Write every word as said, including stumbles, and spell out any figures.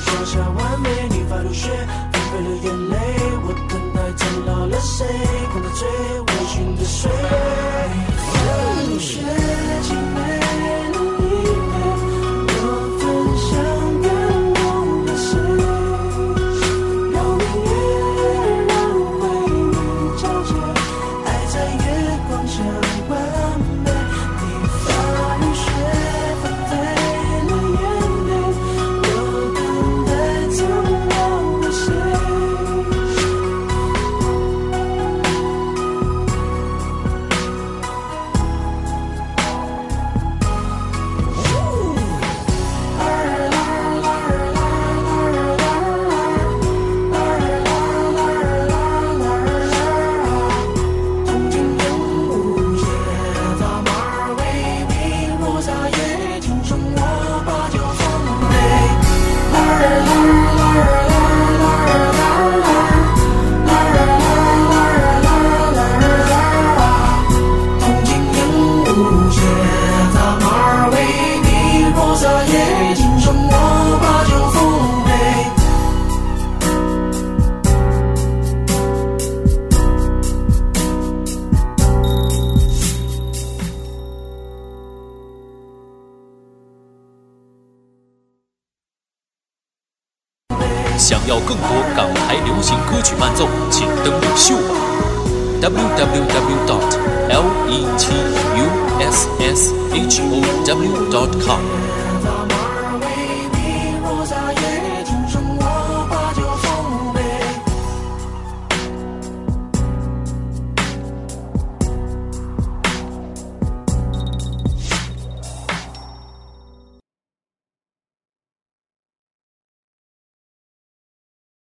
放下完美，你发如雪，纷飞了眼泪。我等待苍老了谁？狂的醉，微醺的水。发如雪，凄美的你美，我分享感动的谁？让明月，让回忆交接，爱在月光下完美。你发如雪，纷飞了眼泪，我等待苍老的谁？从今烟雾夜，大马儿为你落下夜，今生我把酒奉陪。啦儿啦儿啦儿啦儿啦儿啦儿啦儿啦儿啦儿啦儿啦儿。从今烟雾夜，大马儿为你落下夜，今生我把酒奉陪。 想要更多港台流行歌曲伴奏，请登录秀网 w w w dot l e t u s s h o w dot com。